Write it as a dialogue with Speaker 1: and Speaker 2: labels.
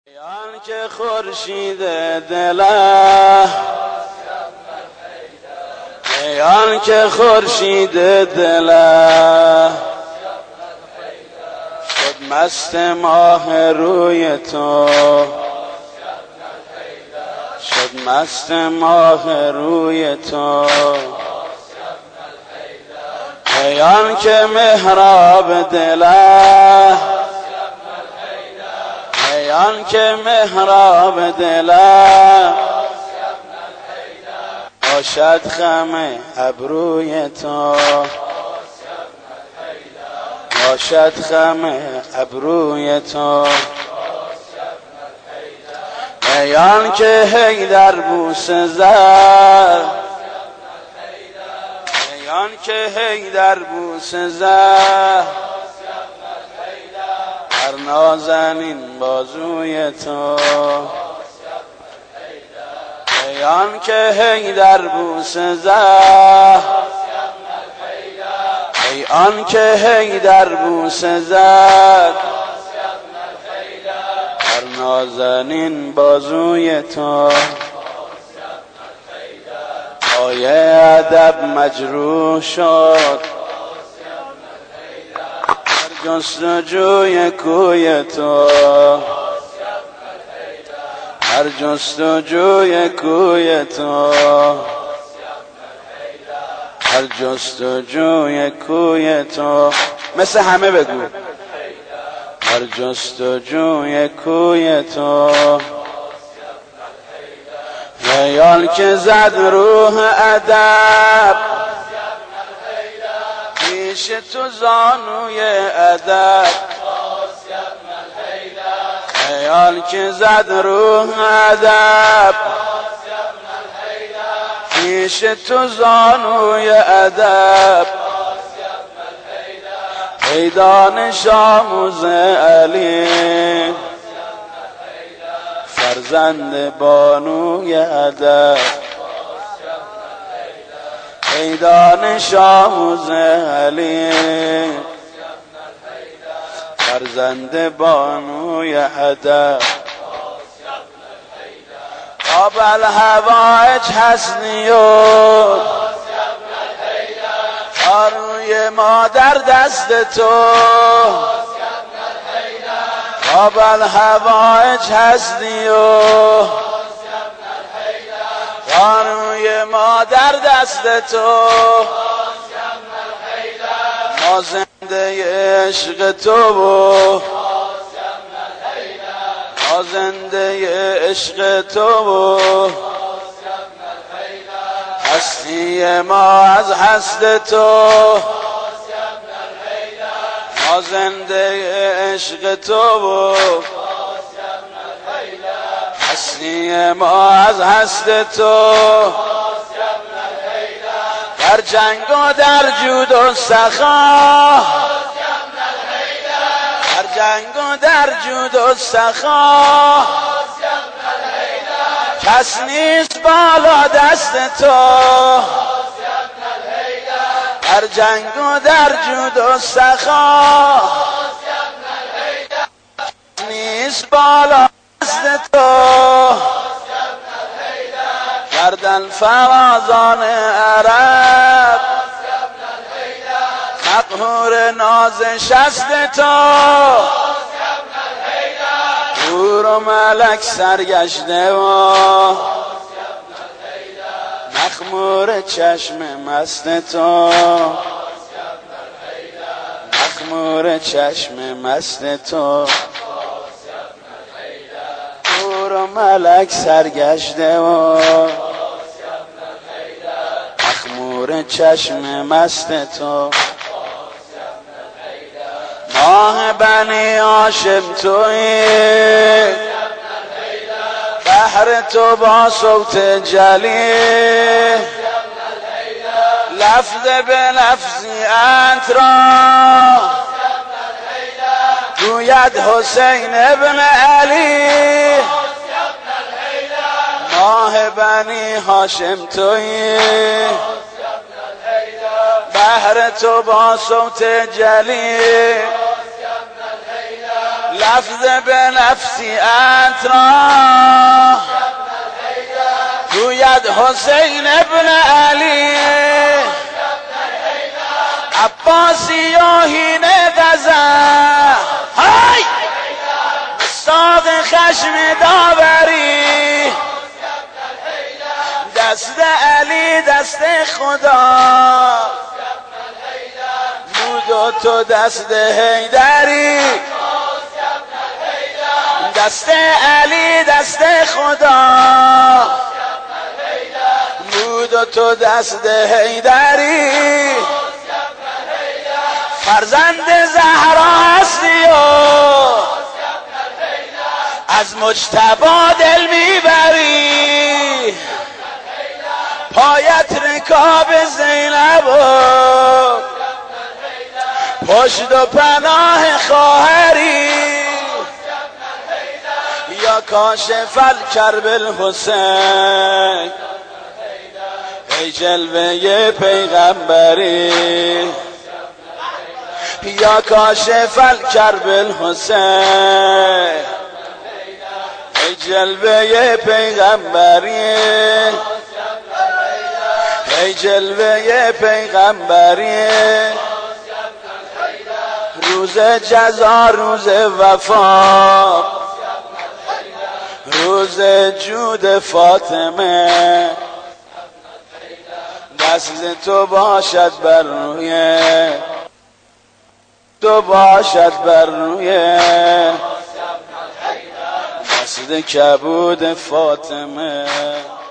Speaker 1: یان که خورشید دله، یان که خورشید دله، شد مست ماه روی تو، شد مست ماه روی تو. یان که محراب دله، یان که محراب دله، باشد خم ابروی تو، باشد خم ابروی تو. یان که حیدر بوس زد، یان که حیدر بوس زد، هر نازنین بازوی تو. یان که حیدر بوس زد، ای آن که حیدر بوس زد، هر نازنین بازوی تو. پای ادب مجروح شد، جستجوی کوی تو، هر جستجوی کوی تو، هر جستجوی کوی تو. مثل همه بگو هر جستجوی کوی تو. یان که زد روح ادب، پیش تو زانوی ادب. یان که زد روح ادب، پیش تو زانوی ادب. ای دانش آموز علی، فرزند بانوی ادب. ای دانش آموز علی، فرزند بانوی ادب. آب الهوایج حسنی و آروی ما در دست تو. آب الهوایج حسنی و آروی ما در دست تو. ما زنده عشق تو و ما زنده عشق تو و هستی ما از هست تو. ما زنده عشق تو و هستی ما از هست تو. در جنگ و در جود و سخا، در جنگ و در جود و سخا، کس نیست بالا دست تو. در جنگ و در جود و سخا، نیست بالا دست تو. گردن فرازان عرب، مقهور ناز شست تو. حور و ملک سرگشته و مخمور چشم مست تو. مخمور چشم مست تو. حور و ملک سرگشته و مخمور چشم مست تو. ماه بنی هاشم تویی، بحر تو با صوت جلی. لفظ به لفظی انت را گوید حسین ابن علی. ماه بنی هاشم تویی، بحر تو با صوت جلی. رفته به نفسی اطرا گوید حسین ابن علی عباسی و هین غزل های ساق خشم داوری دست علی دست خدا بود و تو دست حیدری دست علی دست خدا بود و تو دست حیدری فرزند زهرا هستی و از مجتبی دل میبری پایت رکاب زینب و پشت و پناه خواهری یا کاشف الکرب الحسین ای جلوه پیغمبری یا کاشف الکرب الحسین ای جلوه پیغمبری ای جلوه پیغمبری روز جزا روز وفا روز جود فاطمه دست تو باشد بر روی تو باشد بر روی دست کبود فاطمه